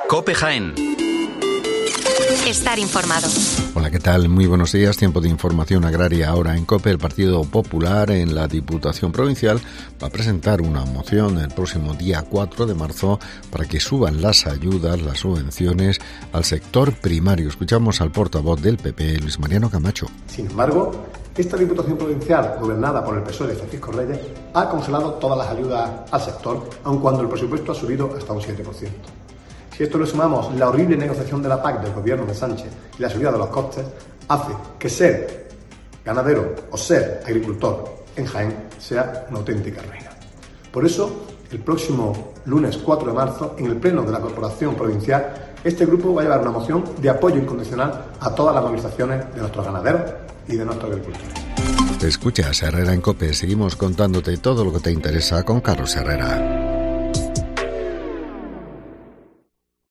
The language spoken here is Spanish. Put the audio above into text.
COPE Jaén. Estar informado. Hola, ¿qué tal? Muy buenos días. Tiempo de información agraria ahora en COPE. El Partido Popular en la Diputación Provincial va a presentar una moción el próximo día 4 de marzo para que suban las ayudas, las subvenciones al sector primario. Escuchamos al portavoz del PP, Luis Mariano Camacho. Sin embargo, esta Diputación Provincial, gobernada por el PSOE de Francisco Reyes, ha congelado todas las ayudas al sector, aun cuando el presupuesto ha subido hasta un 7%. Si esto le sumamos la horrible negociación de la PAC del gobierno de Sánchez y la subida de los costes, hace que ser ganadero o ser agricultor en Jaén sea una auténtica ruina. Por eso, el próximo lunes 4 de marzo, en el Pleno de la Corporación Provincial, este grupo va a llevar una moción de apoyo incondicional a todas las movilizaciones de nuestros ganaderos y de nuestros agricultores. Te escuchas Herrera en COPE. Seguimos contándote todo lo que te interesa con Carlos Herrera.